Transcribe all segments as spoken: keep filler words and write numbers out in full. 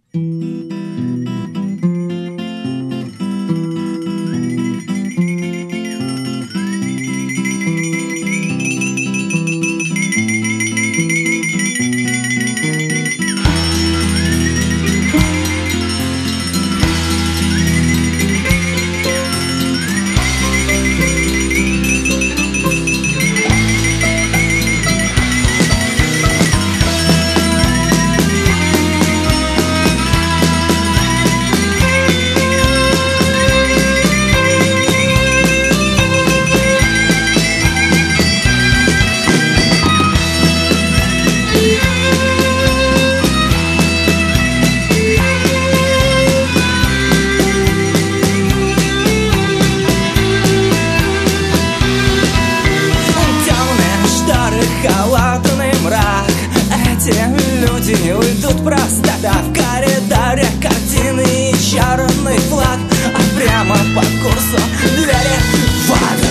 Холодный мрак. Эти люди не уйдут просто, да в коридоре картины и черный флаг, а прямо по курсу двери в ад.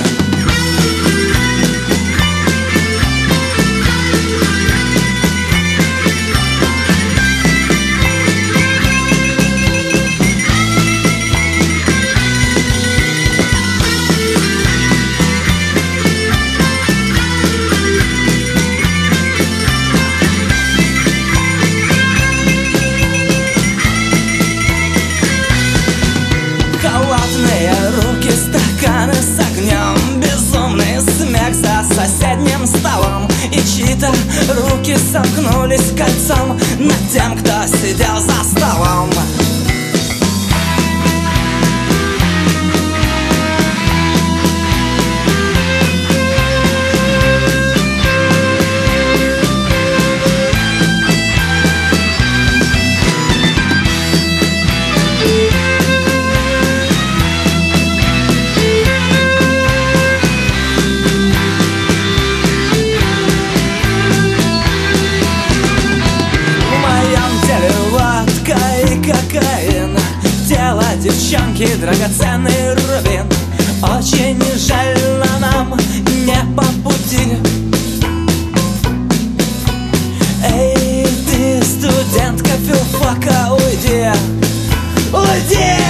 Руки, стаканы с огнем, безумный смех за соседним столом. И чьи-то руки сомкнулись кольцом над тем, кто сидел за столом. Девчонки, драгоценный рубин. Очень жаль, но нам не по пути. Эй, ты, студентка филфака, уйди, уйди!